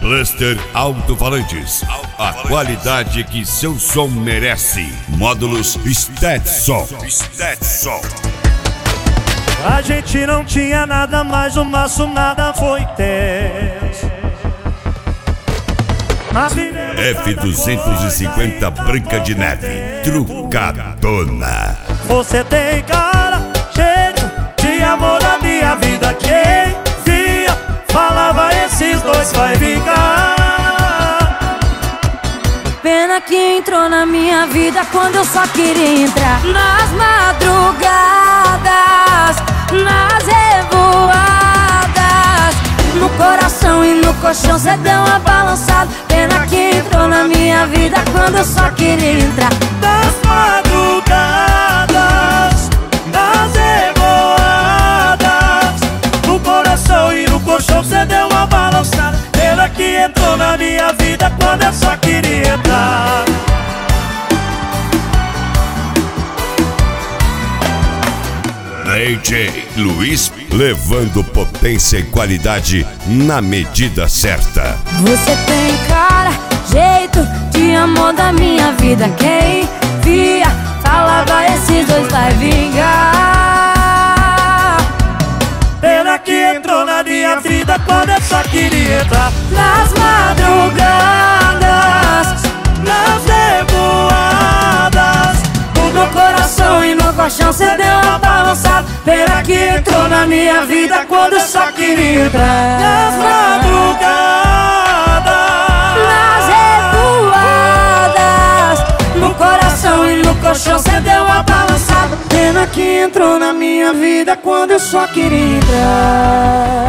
Cluster Alto-Falantes. A qualidade que seu som merece. Módulos Stetson. A gente não tinha nada, mas o nosso nada foi ter. F250 Branca de Neve, trucadona. Você tem cara, cheiro de amor da minha vida. Quem via, falava esses dois vai vingar. Pena que entrou na minha vida quando eu só queria entrar. Nas madrugadas, nas revoadas, no coração e no colchão cê deu uma balançada. Pena que entrou na minha vida quando eu só queria entrar. Das madrugadas, das revoadas, no coração e no colchão cê deu uma balançada. Pena que entrou na minha vida quando eu só queria entrar. DJ Luiz, levando potência e qualidade na medida certa. Você tem cara, jeito de amor da minha vida. Quem via, falava esses dois vai vingar. Pena que entrou na minha vida quando eu só queria entrar. Nas madrugadas, Nas revoadas, no meu coração e no colchão cê deu uma balançada. Pena que entrou na minha vida quando eu só queria entrar. nas madrugadas, Nas revoadas, no coração e no colchão cê deu uma balançada. Pena que entrou na minha vida quando eu só queria entrar.